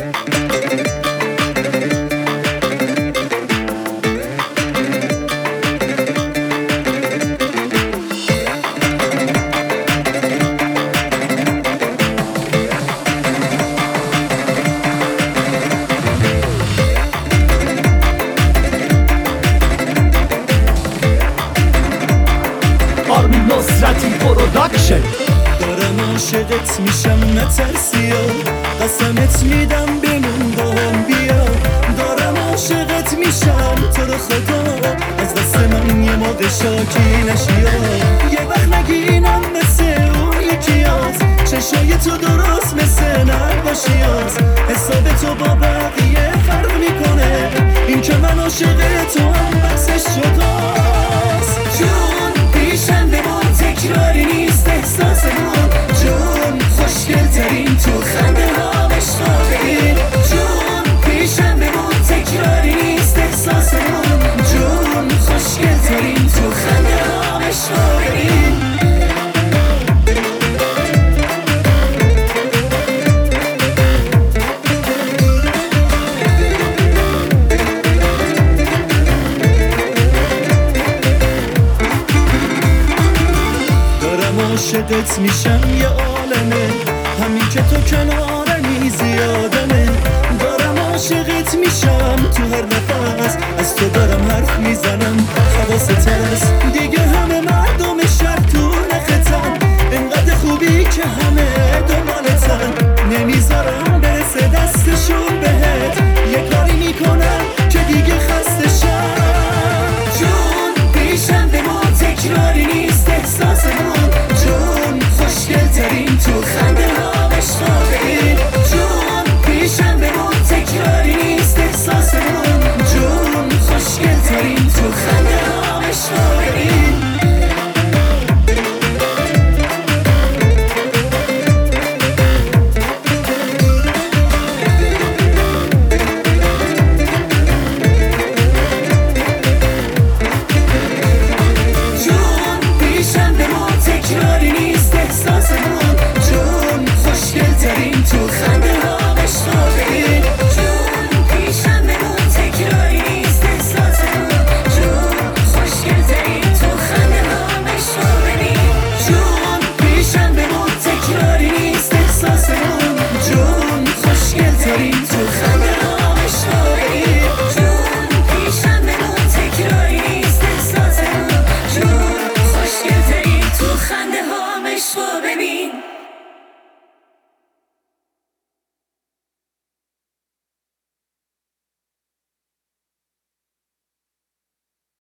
آرمین نصرتی پروداکشن. دارم عاشقت میشم نترسی ها، قسمت میدم بمون با هم بیا. دارم عاشقت میشم تو رو خدا، از دست من یه موقع شاکی نشی ها. یه وقت نگینم مثل اون یکی هست، چشای تو درست مثل نقاشی هست. حساب تو با بقیه فرق میکنه، این که من عاشق تو هم بحثش جداست. جون پیشم بمون، تکراری نیست احساسمون. جون خوشگل ترین تو خنده ها مشتاقین. جون پیشم بمون، تکراری نیست احساسمون. جون خوشگل ترین تو خنده ها مشتاقین. عاشقت میشم یه عالمه، همین که تو کنارمی زیادمه. دارم عاشقت میشم تو هر نفس، از تو دارم حرف میزنم حواست